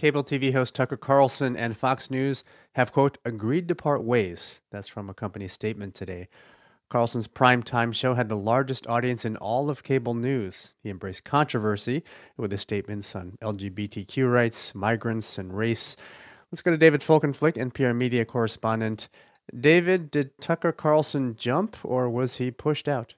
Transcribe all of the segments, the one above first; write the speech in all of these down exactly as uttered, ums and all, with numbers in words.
cable T V host Tucker Carlson and Fox News have, quote, agreed to part ways. That's from a company statement today. Carlson's primetime show had the largest audience in all of cable news. He embraced controversy with his statements on L G B T Q rights, migrants, and race. Let's go to David Folkenflik, N P R media correspondent. David, did Tucker Carlson jump or was he pushed out?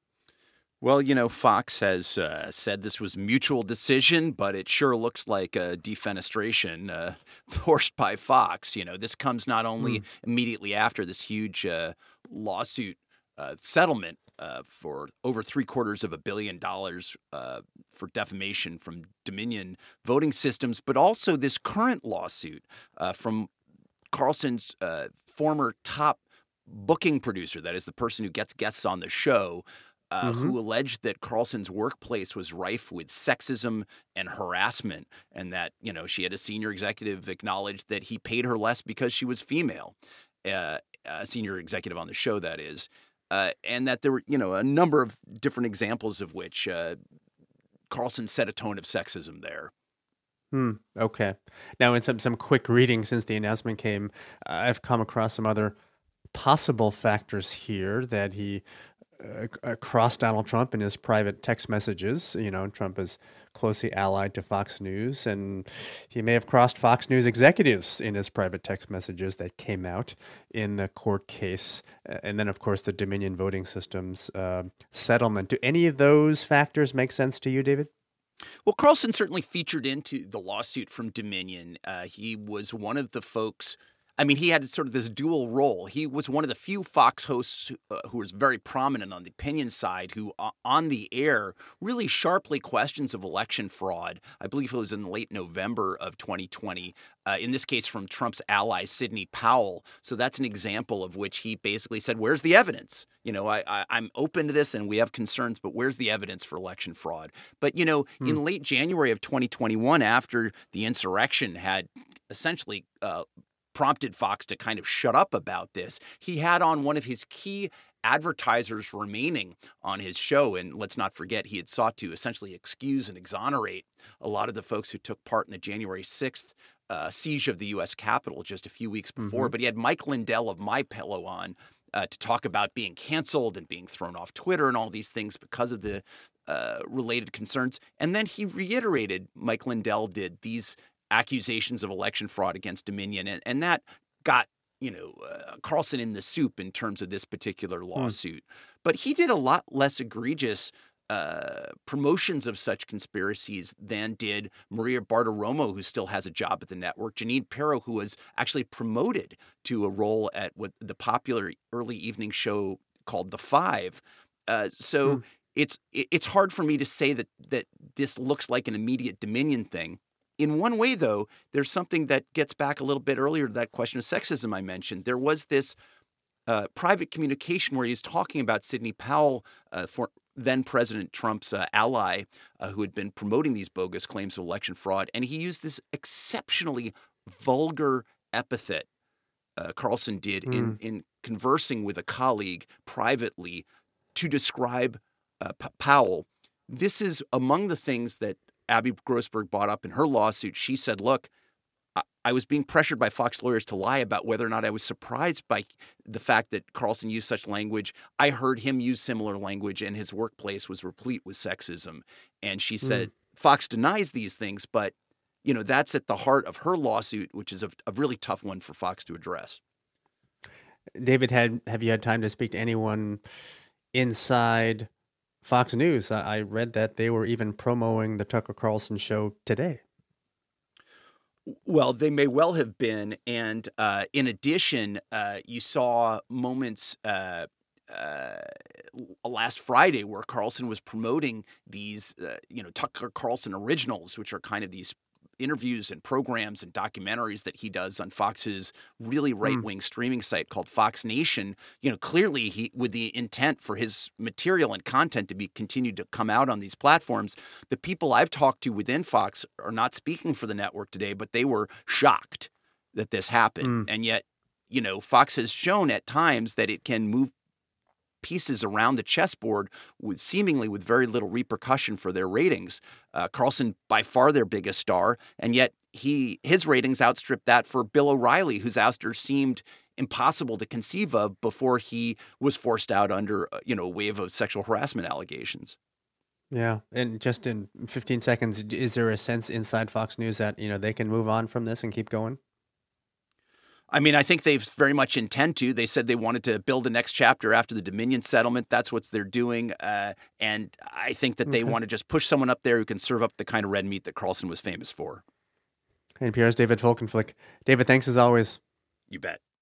Well, you know, Fox has uh, said this was mutual decision, but it sure looks like a defenestration uh, forced by Fox. You know, this comes not only mm. immediately after this huge uh, lawsuit uh, settlement uh, for over three quarters of a billion dollars uh, for defamation from Dominion voting systems, but also this current lawsuit uh, from Carlson's uh, former top booking producer, that is the person who gets guests on the show, Uh, mm-hmm. who alleged that Carlson's workplace was rife with sexism and harassment, and that, you know, she had a senior executive acknowledge that he paid her less because she was female, uh, a senior executive on the show, that is, uh, and that there were, you know, a number of different examples of which uh, Carlson set a tone of sexism there. Hmm. Okay. Now, in some, some quick reading since the announcement came, I've come across some other possible factors here that he Uh, across Donald Trump in his private text messages. You know, Trump is closely allied to Fox News, and he may have crossed Fox News executives in his private text messages that came out in the court case. And then, of course, the Dominion voting systems uh, settlement. Do any of those factors make sense to you, David? Well, Carlson certainly featured into the lawsuit from Dominion. Uh, he was one of the folks I mean, he had sort of this dual role. He was one of the few Fox hosts uh, who was very prominent on the opinion side, who uh, on the air really sharply questions of election fraud. I believe it was in late November of twenty twenty, uh, in this case from Trump's ally, Sidney Powell. So that's an example of which he basically said, where's the evidence? You know, I, I, I'm open to this and we have concerns, but where's the evidence for election fraud? But, you know, hmm. in late January of twenty twenty-one, after the insurrection had essentially uh, prompted Fox to kind of shut up about this, he had on one of his key advertisers remaining on his show. And let's not forget, he had sought to essentially excuse and exonerate a lot of the folks who took part in the January sixth uh, siege of the U S Capitol just a few weeks before. Mm-hmm. But he had Mike Lindell of MyPillow on uh, to talk about being canceled and being thrown off Twitter and all these things because of the uh, related concerns. And then he reiterated, Mike Lindell did, these accusations of election fraud against Dominion, and, and that got, you know, uh, Carlson in the soup in terms of this particular lawsuit. Mm. But he did a lot less egregious uh, promotions of such conspiracies than did Maria Bartiromo, who still has a job at the network, Jeanine Pirro, who was actually promoted to a role at what the popular early evening show called The Five. Uh, so mm. it's it's hard for me to say that that this looks like an immediate Dominion thing. In one way, though, there's something that gets back a little bit earlier to that question of sexism I mentioned. There was this uh, private communication where he was talking about Sidney Powell, uh, for then President Trump's uh, ally, uh, who had been promoting these bogus claims of election fraud, and he used this exceptionally vulgar epithet, uh, Carlson did, mm. in, in conversing with a colleague privately to describe uh, P- Powell. This is among the things that Abby Grossberg brought up in her lawsuit. She said, look, I, I was being pressured by Fox lawyers to lie about whether or not I was surprised by the fact that Carlson used such language. I heard him use similar language, and his workplace was replete with sexism. And she said, mm. Fox denies these things, but, you know, that's at the heart of her lawsuit, which is a, a really tough one for Fox to address. David, had have you had time to speak to anyone inside Fox News? I read that they were even promoting the Tucker Carlson show today. Well, they may well have been. And uh, in addition, uh, you saw moments uh, uh, last Friday where Carlson was promoting these, uh, you know, Tucker Carlson Originals, which are kind of these interviews and programs and documentaries that he does on Fox's really right-wing mm. streaming site called Fox Nation. You know, clearly he, with the intent for his material and content to be continued to come out on these platforms. The people I've talked to within Fox are not speaking for the network today, but they were shocked that this happened. Mm. And yet, you know, Fox has shown at times that it can move pieces around the chessboard with seemingly with very little repercussion for their ratings. Uh, Carlson, by far their biggest star, and yet he his ratings outstripped that for Bill O'Reilly, whose ouster seemed impossible to conceive of before he was forced out under, uh, you know, a wave of sexual harassment allegations. Yeah, and just in fifteen seconds, is there a sense inside Fox News that, you know, they can move on from this and keep going? I mean, I think they very much intend to. They said they wanted to build a next chapter after the Dominion settlement. That's what they're doing. Uh, and I think that they Okay. want to just push someone up there who can serve up the kind of red meat that Carlson was famous for. N P R's David Folkenflik. David, thanks as always. You bet.